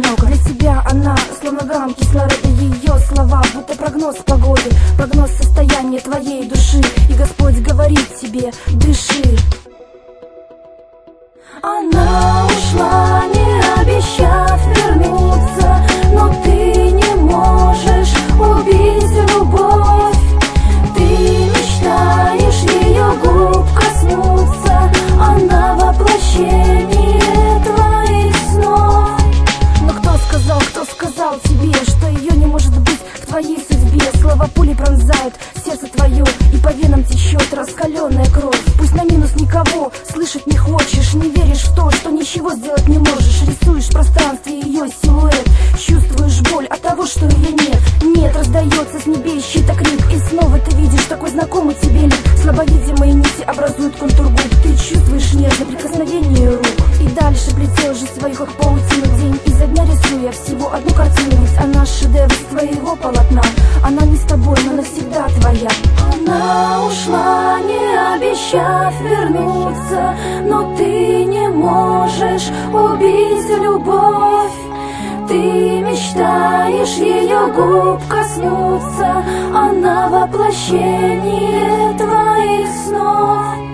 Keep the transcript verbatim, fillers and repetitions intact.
одинока. Для тебя она словно грамм кислорода, ее слова будто прогноз погоды, прогноз состояния твоей души. И Господь говорит тебе: дыши. Она ушла, не обещав вернуться, но ты не можешь убить любовь. Ты мечтаешь ее губ коснуться, она воплощение твоих снов. Но кто сказал, кто сказал тебе, что ее не может быть в твоей судьбе? Слова пули пронзают сердце твое, и по венам течет раскаленная кровь. Пусть на минус никого слышать не хочешь, не веришь в то, что ничего сделать не можешь. Рисуешь в пространстве ее силуэт, чувствуешь боль от того, что ее нет. Нет, раздается с небес чей-то крик, и снова ты видишь такой знакомый тебе лик. Слабовидимые нити образуют контур губ, ты чувствуешь нежное прикосновение рук. И дальше плетешь же свою как паутину день изо дня, рисуя всего одну картину. Ведь она шедевр с твоего полотна, она не с тобой, но навсегда твоя. Она ушла, не обещав вернуться, но ты не можешь убить любовь. Ты мечтаешь ее губ коснуться, она воплощение твоих снов.